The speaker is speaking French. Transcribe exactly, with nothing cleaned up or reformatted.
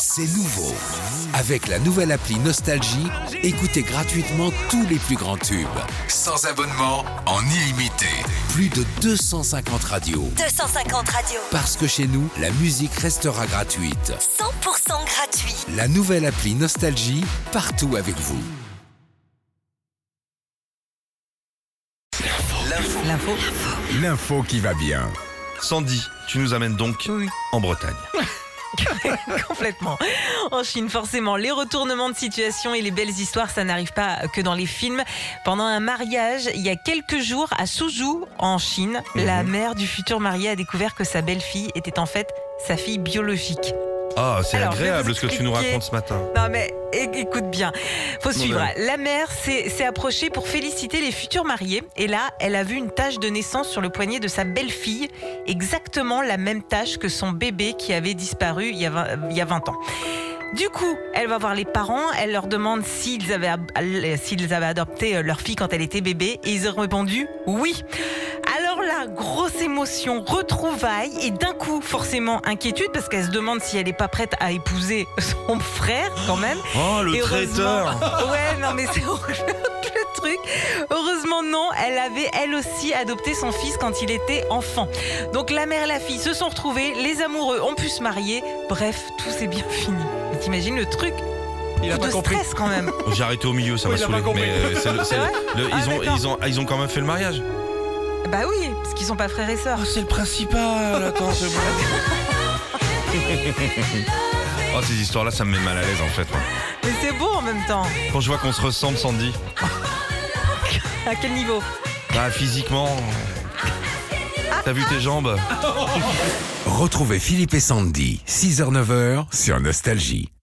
C'est nouveau. Avec la nouvelle appli Nostalgie, écoutez gratuitement tous les plus grands tubes. Sans abonnement, en illimité. Plus de deux cent cinquante radios. deux cent cinquante radios. Parce que chez nous, la musique restera gratuite. cent pour cent gratuit. La nouvelle appli Nostalgie, partout avec vous. L'info. L'info. L'info qui va bien. Sandy, tu nous amènes donc Oui. en Bretagne. Complètement. En Chine, forcément, les retournements de situation et les belles histoires, ça n'arrive pas que dans les films. Pendant un mariage, il y a quelques jours, à Suzhou, en Chine, Mhm. la mère du futur marié a découvert que sa belle-fille était en fait sa fille biologique. Ah, c'est Alors, je vais agréable vous ce que tu nous expliquer. racontes ce matin. Non mais é- écoute bien, faut suivre. mais- La mère s'est s'est approchée pour féliciter les futurs mariés et là, elle a vu une tache de naissance sur le poignet de sa belle-fille, exactement la même tache que son bébé qui avait disparu il y a vingt, il y a vingt ans. Du coup, elle va voir les parents, elle leur demande s'ils avaient, ab- s'ils avaient adopté leur fille quand elle était bébé et ils ont répondu oui. Alors là, grosse émotion, retrouvailles et d'un coup, forcément, inquiétude parce qu'elle se demande si elle n'est pas prête à épouser son frère quand même. Oh, le Et traiteur. heureusement- Ouais, non mais c'est horrible, le truc. Heureusement non, elle avait elle aussi adopté son fils quand il était enfant. Donc la mère et la fille se sont retrouvées, les amoureux ont pu se marier. Bref, tout s'est bien fini. Mais t'imagines le truc Il a de pas compris. stress quand même. J'ai arrêté au milieu, ça Oui, m'a il a saoulé. pas compris. Mais euh, c'est le- c'est le- Ouais. le- Ah, ils, ont, d'accord. ils, ont, ah, ils ont quand même fait le mariage. Bah oui, parce qu'ils sont pas frères et sœurs. Ah, c'est le principal. Attends, c'est bon. Oh, ces histoires-là, ça me met mal à l'aise en fait. moi. Mais c'est beau en même temps. Quand je vois qu'on se ressemble, Sandy, À quel niveau? bah, physiquement. T'as vu tes jambes? Retrouvez Philippe et Sandy, six heures neuf heures sur Nostalgie.